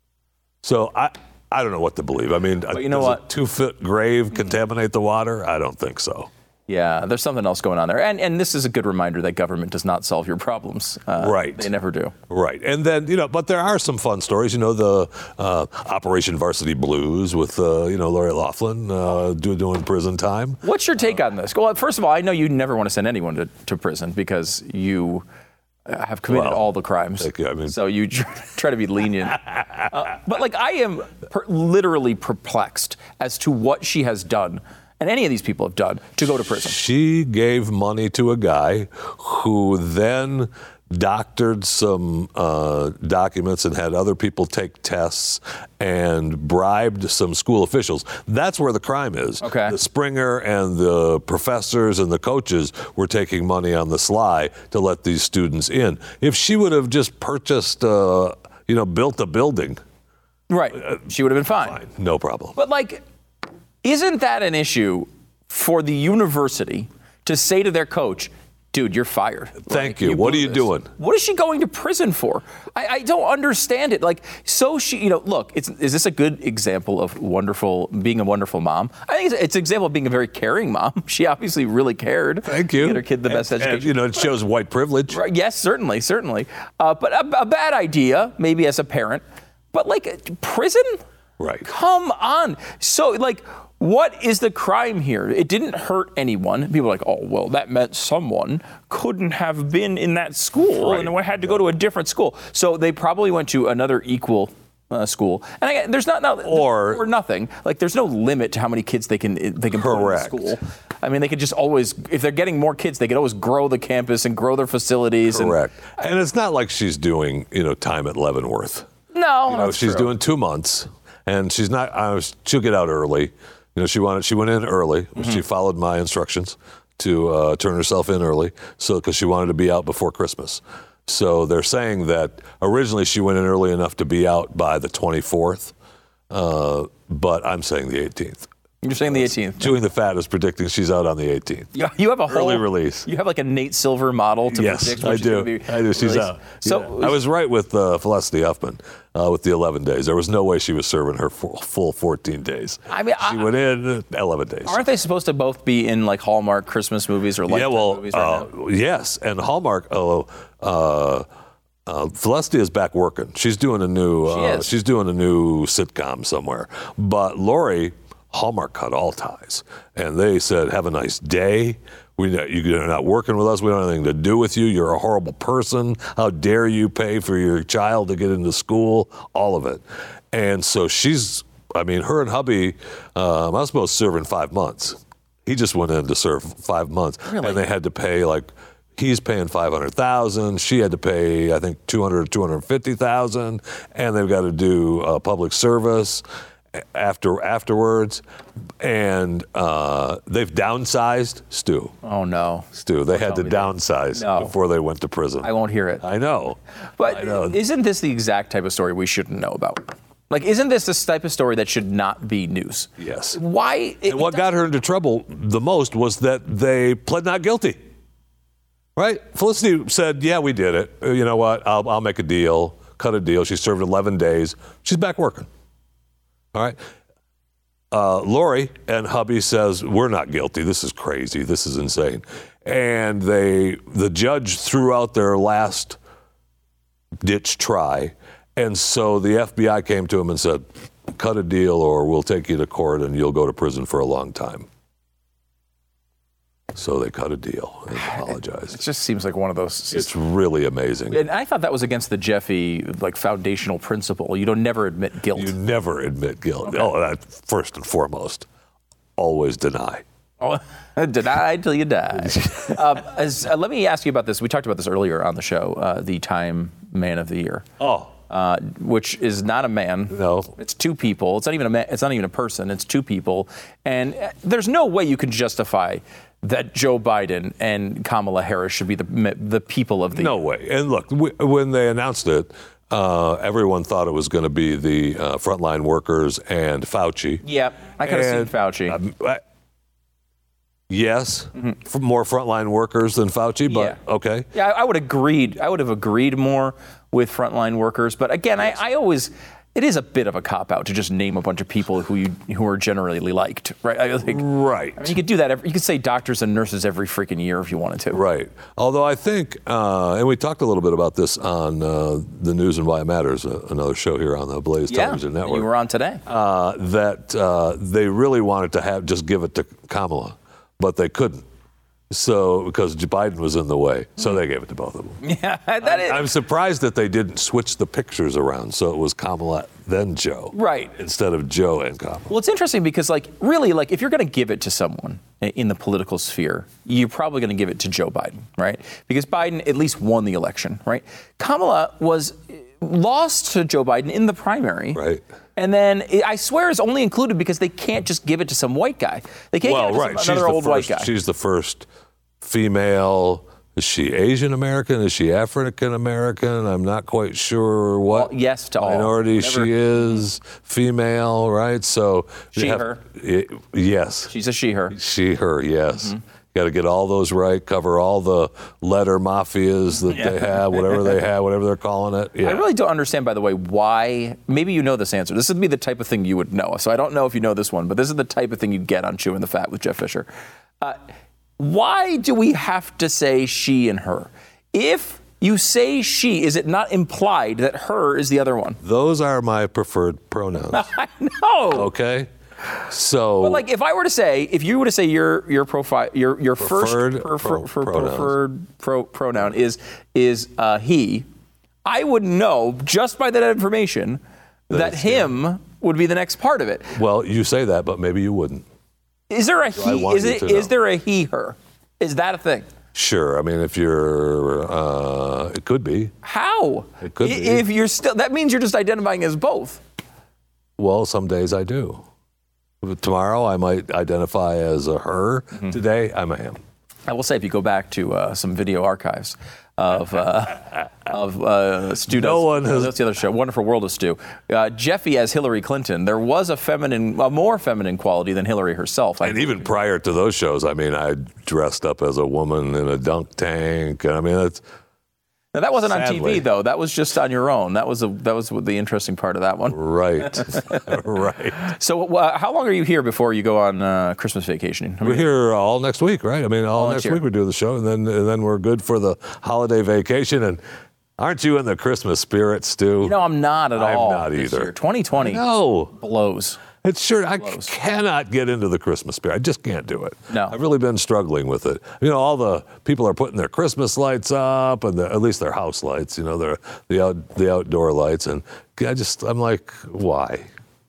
Speaker 8: So I I don't know what to believe. I mean,
Speaker 2: But you know
Speaker 8: does
Speaker 2: what?
Speaker 8: a two-foot grave contaminate the water? I don't think so.
Speaker 2: Yeah, there's something else going on there. And and this is a good reminder that government does not solve your problems. Uh,
Speaker 8: Right.
Speaker 2: They never do.
Speaker 8: Right. And then, you know, but there are some fun stories. You know, the uh, Operation Varsity Blues with, uh, you know, Lori Loughlin uh, do, doing prison time.
Speaker 2: What's your take on this? Well, first of all, I know you never want to send anyone to, to prison because you have committed
Speaker 8: Well,
Speaker 2: all the crimes.
Speaker 8: thank you. I mean-
Speaker 2: so you try to be lenient. uh, but, like, I am per- literally perplexed as to what she has done, and any of these people have done, to go to prison.
Speaker 8: She gave money to a guy who then doctored some uh, documents and had other people take tests and bribed some school officials. That's where the crime is.
Speaker 2: Okay.
Speaker 8: The Springer and the professors and the coaches were taking money on the sly to let these students in. If she would have just purchased, uh, you know, built a building
Speaker 2: Right. She would have been fine.
Speaker 8: Fine. No problem.
Speaker 2: But, like, isn't that an issue for the university to say to their coach, dude, you're fired.
Speaker 8: Thank
Speaker 2: like,
Speaker 8: you.
Speaker 2: you
Speaker 8: what are you
Speaker 2: this.
Speaker 8: doing?
Speaker 2: What is she going to prison for? I, I don't understand it. Like, so she, you know, look, it's, is this a good example of wonderful, being a wonderful mom? I think it's, it's an example of being a very caring mom. She obviously really cared.
Speaker 8: Thank you.
Speaker 2: To get her kid the best
Speaker 8: and,
Speaker 2: education.
Speaker 8: And, you know, it shows white privilege.
Speaker 2: Right, yes, certainly, certainly. Uh, but a, a bad idea, maybe as a parent. But, like, prison?
Speaker 8: Right.
Speaker 2: Come on. So, like, what is the crime here? It didn't hurt anyone. People are like, oh, well, that meant someone couldn't have been in that school right. and had to go to a different school. So they probably went to another equal uh, school. And I, there's not, not
Speaker 8: or,
Speaker 2: or nothing. Like, there's no limit to how many kids they can they can put in the school. I mean, they could just always, if they're getting more kids, they could always grow the campus and grow their facilities.
Speaker 8: Correct. And, and it's not like she's doing, you know, time at Leavenworth.
Speaker 2: No,
Speaker 8: you know,
Speaker 2: that's
Speaker 8: she's
Speaker 2: true.
Speaker 8: doing two months, and she's not. I was, she'll get out early. You know, she wanted. She went in early. Mm-hmm. She followed my instructions to uh, turn herself in early, so because she wanted to be out before Christmas. So they're saying that originally she went in early enough to be out by the twenty-fourth, uh, but I'm saying the eighteenth.
Speaker 2: You're saying the eighteenth.
Speaker 8: Chewing the Fat is predicting she's out on the eighteenth.
Speaker 2: Yeah, you have a whole
Speaker 8: early release.
Speaker 2: You have like a Nate Silver model to
Speaker 8: yes,
Speaker 2: predict.
Speaker 8: I
Speaker 2: Yes,
Speaker 8: do.
Speaker 2: Be
Speaker 8: I do. She's
Speaker 2: released.
Speaker 8: out.
Speaker 2: So
Speaker 8: yeah. I was right with uh, Felicity Huffman uh, with the eleven days. There was no way she was serving her full, full fourteen days.
Speaker 2: I mean,
Speaker 8: she
Speaker 2: I,
Speaker 8: went in eleven days.
Speaker 2: Aren't they supposed to both be in like Hallmark Christmas movies or Lifetime
Speaker 8: yeah, well,
Speaker 2: movies right
Speaker 8: uh,
Speaker 2: now?
Speaker 8: Yes, and Hallmark. Oh, uh, uh, Felicity is back working. She's doing a new.
Speaker 2: She
Speaker 8: Uh,
Speaker 2: is.
Speaker 8: she's doing a new sitcom somewhere. But Lori, Hallmark cut all ties, and they said, "Have a nice day. We, you're not working with us. We don't have anything to do with you. You're a horrible person. How dare you pay for your child to get into school? All of it." And so she's. I mean, her and hubby. Um, I was supposed to serve in five months. He just went in to serve five months,
Speaker 2: Really?
Speaker 8: and they had to pay like. He's paying five hundred thousand dollars. She had to pay, I think, two hundred thousand dollars or two hundred fifty thousand dollars, and they've got to do uh, public service after afterwards, and uh, they've downsized Stu.
Speaker 2: Oh no,
Speaker 8: Stu, they had
Speaker 2: tell
Speaker 8: to
Speaker 2: me that.
Speaker 8: downsize
Speaker 2: No.
Speaker 8: before they went to prison.
Speaker 2: I won't hear it.
Speaker 8: I know,
Speaker 2: But
Speaker 8: I know.
Speaker 2: isn't this the exact type of story we shouldn't know about? Like, isn't this the type of story that should not be news?
Speaker 8: Yes.
Speaker 2: Why? It,
Speaker 8: And what got her into trouble the most was that they pled not guilty. Right? Felicity said, yeah, we did it. Uh, You know what? I'll, I'll make a deal, cut a deal. She served eleven days. She's back working. All right? Uh, Lori and hubby says, we're not guilty. This is crazy. This is insane. And they, the judge threw out their last ditch try. And so the F B I came to him and said, cut a deal or we'll take you to court and you'll go to prison for a long time. So they cut a deal and apologized.
Speaker 2: It just seems like one of those.
Speaker 8: It's really amazing.
Speaker 2: And I thought that was against the Jeffy like foundational principle. You don't never admit guilt.
Speaker 8: You never admit guilt.
Speaker 2: Okay.
Speaker 8: Oh, that first and foremost, always deny.
Speaker 2: Oh, deny till you die. um, as, uh, let me ask you about this. We talked about this earlier on the show. Uh, the Time Man of the Year.
Speaker 8: Oh.
Speaker 2: Uh, which is not a man.
Speaker 8: No.
Speaker 2: It's two people. It's not even a man. It's not even a person. It's two people. And uh, there's no way you can justify that Joe Biden and Kamala Harris should be the the people of the
Speaker 8: No
Speaker 2: year.
Speaker 8: way. And look, we, when they announced it, uh, everyone thought it was going to be the uh, frontline workers and Fauci.
Speaker 2: Yeah, I could have seen
Speaker 8: And,
Speaker 2: Fauci.
Speaker 8: um, I- yes, f- more frontline workers than Fauci, but
Speaker 2: Yeah.
Speaker 8: okay.
Speaker 2: Yeah, I, I would agreed. I would have agreed more with frontline workers, but again, I, I always. It is a bit of a cop-out to just name a bunch of people who you who are generally liked, right? I think,
Speaker 8: Right.
Speaker 2: I mean, you could do that. Every, you could say doctors and nurses every freaking year if you wanted to.
Speaker 8: Right. Although I think, uh, and we talked a little bit about this on uh, the News and Why It Matters, uh, another show here on the Blaze
Speaker 2: Yeah,
Speaker 8: Television Network.
Speaker 2: you were on today.
Speaker 8: Uh, that uh, they really wanted to have just give it to Kamala, but they couldn't. So because Biden was in the way, so they gave it to both of them.
Speaker 2: Yeah, that is.
Speaker 8: I'm surprised that they didn't switch the pictures around, so it was Kamala then Joe,
Speaker 2: Right.
Speaker 8: instead of Joe and Kamala.
Speaker 2: Well, it's interesting because, like, really, like, if you're going to give it to someone in the political sphere, you're probably going to give it to Joe Biden, right? Because Biden at least won the election, right? Kamala was lost to Joe Biden in the primary,
Speaker 8: Right.
Speaker 2: And then I swear it's only included because they can't just give it to some white guy. They can't
Speaker 8: Well,
Speaker 2: give it to
Speaker 8: right.
Speaker 2: some,
Speaker 8: She's
Speaker 2: another
Speaker 8: the
Speaker 2: old
Speaker 8: first,
Speaker 2: white guy.
Speaker 8: She's the first female, Is she Asian American? Is she African American? I'm not quite sure what
Speaker 2: well, yes to all.
Speaker 8: minority
Speaker 2: Never.
Speaker 8: she is. Female, right? So
Speaker 2: she,
Speaker 8: have,
Speaker 2: her.
Speaker 8: It, yes.
Speaker 2: She's a she, her.
Speaker 8: She, her, yes.
Speaker 2: Mm-hmm.
Speaker 8: Got to get all those right, cover all the letter mafias that
Speaker 2: Yeah.
Speaker 8: they have, whatever they have, whatever they're calling it. Yeah.
Speaker 2: I really don't understand, by the way, why. Maybe you know this answer. This would be the type of thing you would know. So I don't know if you know this one, but this is the type of thing you get on Chewing the Fat with Jeff Fisher. Uh, why do we have to say she and her? If you say she, is it not implied that her is the other one?
Speaker 8: Those are my preferred pronouns.
Speaker 2: I know.
Speaker 8: Okay. So,
Speaker 2: but like, if I were to say, if you were to say your your profile, your your
Speaker 8: Preferred
Speaker 2: first per,
Speaker 8: pro-
Speaker 2: for
Speaker 8: pronouns.
Speaker 2: preferred pro, pronoun is is uh, he, I would know just by that information that,
Speaker 8: That is
Speaker 2: him would be the next part of it.
Speaker 8: well, you say that, but maybe you wouldn't.
Speaker 2: Is there a
Speaker 8: I
Speaker 2: he?
Speaker 8: want
Speaker 2: Is
Speaker 8: you
Speaker 2: it?
Speaker 8: to
Speaker 2: Is
Speaker 8: know.
Speaker 2: there a he? Her? Is that a thing?
Speaker 8: Sure. I mean, if you're, uh, it could be.
Speaker 2: How?
Speaker 8: It could
Speaker 2: I-
Speaker 8: be.
Speaker 2: If you're still, that means you're just identifying as both.
Speaker 8: Well, some days I do. Tomorrow I might identify as a her.
Speaker 2: Mm-hmm.
Speaker 8: Today I'm a him.
Speaker 2: I will say, if you go back to uh, some video archives of uh, of uh, Stu,
Speaker 8: No
Speaker 2: does,
Speaker 8: one has-
Speaker 2: that's the other show, Wonderful World of Stu. Uh, Jeffy as Hillary Clinton. There was a feminine, a more feminine quality than Hillary herself. I
Speaker 8: And even prior to those shows, I mean, I dressed up as a woman in a dunk tank. And I mean, it's
Speaker 2: now that wasn't on T
Speaker 8: Sadly.
Speaker 2: V though. That was just on your own. That was a, that was the interesting part of that one.
Speaker 8: right, right.
Speaker 2: So, uh, how long are you here before you go on uh, Christmas vacation? I mean,
Speaker 8: We're here all next week, right? I mean, all,
Speaker 2: All
Speaker 8: next
Speaker 2: next year.
Speaker 8: week we do the show, and then and then we're good for the holiday vacation. And aren't you in the Christmas spirit, Stu?
Speaker 2: No, I'm not at
Speaker 8: I'm
Speaker 2: all.
Speaker 8: not
Speaker 2: this
Speaker 8: either.
Speaker 2: year. twenty twenty
Speaker 8: No.
Speaker 2: blows.
Speaker 8: It's sure I
Speaker 2: Close.
Speaker 8: cannot get into the Christmas spirit. I just can't do it.
Speaker 2: No.
Speaker 8: I've really been struggling with it. You know, all the people are putting their Christmas lights up, and the, at least their house lights. You know, their the out, the outdoor lights, and I just I'm like, why?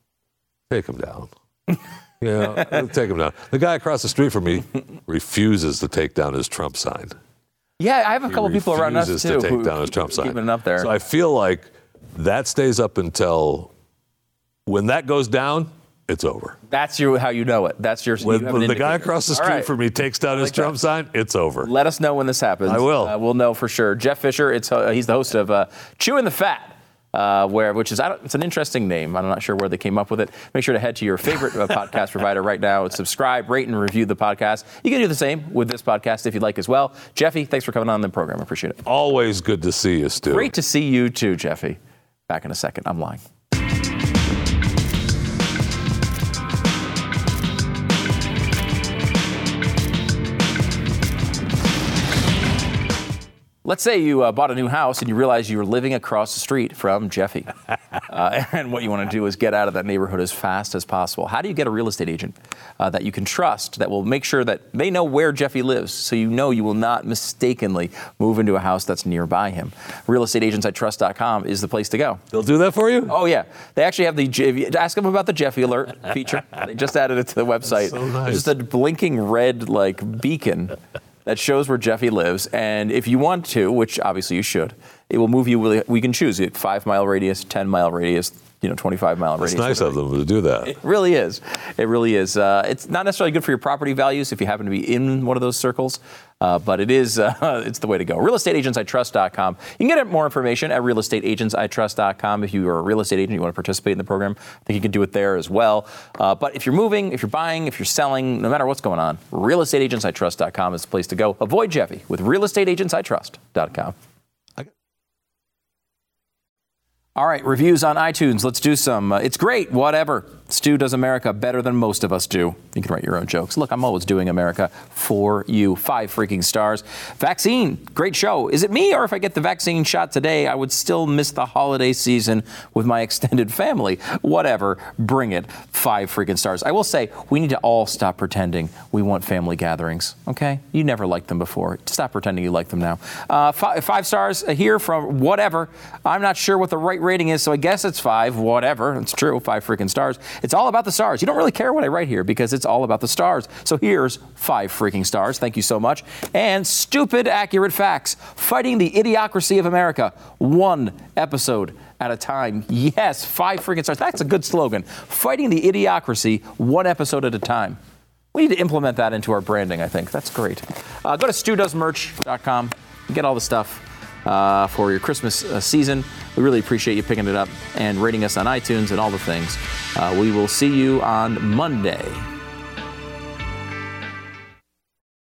Speaker 8: Take them down. You know, take them down. The guy across the street from me refuses to take down his Trump sign.
Speaker 2: Yeah, I have a
Speaker 8: He
Speaker 2: couple people around us
Speaker 8: refuses
Speaker 2: too
Speaker 8: to take
Speaker 2: who
Speaker 8: down his Trump sign.
Speaker 2: keeping it up there.
Speaker 8: So I feel like that stays up until when that goes down, it's over.
Speaker 2: That's your how you know it. That's your.
Speaker 8: When,
Speaker 2: you have
Speaker 8: when
Speaker 2: an
Speaker 8: the guy
Speaker 2: indicator.
Speaker 8: across the
Speaker 2: All
Speaker 8: street
Speaker 2: right.
Speaker 8: from me takes down his
Speaker 2: like
Speaker 8: Trump
Speaker 2: that.
Speaker 8: sign, it's over.
Speaker 2: Let us know when this happens.
Speaker 8: I will.
Speaker 2: Uh, we'll know for sure. Jeff Fisher. It's uh, he's the host of uh, Chewing the Fat. Uh, where, which is, I don't, it's an interesting name. I'm not sure where they came up with it. Make sure to head to your favorite uh, podcast provider right now and subscribe, rate, and review the podcast. You can do the same with this podcast if you'd like as well. Jeffy, thanks for coming on the program. I appreciate it.
Speaker 8: Always good to see you, Stu.
Speaker 2: Great to see you too, Jeffy. Back in a second. I'm lying. Let's say you uh, bought a new house and you realize you were living across the street from Jeffy. Uh, and what you want to do is get out of that neighborhood as fast as possible. How do you get a real estate agent uh, that you can trust, that will make sure that they know where Jeffy lives, so you know you will not mistakenly move into a house that's nearby him? real estate agents I trust dot com is the place to go.
Speaker 8: They'll do that for you?
Speaker 2: Oh, yeah. They actually have the, if you ask them about the Jeffy Alert feature. They just added it to the website.
Speaker 8: so nice.
Speaker 2: It's just a blinking red, like, beacon that shows where Jeffy lives. And if you want to, which obviously you should, it will move you. We can choose a five mile radius, ten mile radius, you know, twenty-five mile radius.
Speaker 8: It's nice of them to do that.
Speaker 2: It really is. It really is. Uh, it's not necessarily good for your property values if you happen to be in one of those circles, uh, but it is. Uh, it's the way to go. real estate agents I trust dot com. You can get more information at real estate agents I trust dot com. If you are a real estate agent, you want to participate in the program, I think you can do it there as well. Uh, but if you're moving, if you're buying, if you're selling, no matter what's going on, real estate agents I trust dot com is the place to go. Avoid Jeffy with real estate agents I trust dot com. All right, reviews on iTunes. Let's do some. Uh, it's great, whatever. Stu does America better than most of us do. You can write your own jokes. Look, I'm always doing America for you. Five freaking stars. Vaccine, great show. Is it me, or if I get the vaccine shot today, I would still miss the holiday season with my extended family? Whatever, bring it. Five freaking stars. I will say, we need to all stop pretending we want family gatherings, okay? You never liked them before. Stop pretending you like them now. Uh, five, five stars here from whatever. I'm not sure what the right rating is, so I guess it's five. Whatever. It's true. Five freaking stars. It's all about the stars. You don't really care what I write here because it's all about the stars. So here's five freaking stars. Thank you so much. And stupid accurate facts. Fighting the idiocracy of America. One episode at a time. Yes, five freaking stars. That's a good slogan. Fighting the idiocracy one episode at a time. We need to implement that into our branding, I think. That's great. Uh, go to stu does merch dot com. get all the stuff uh, for your Christmas uh, season. We really appreciate you picking it up and rating us on iTunes and all the things. Uh, we will see you on Monday.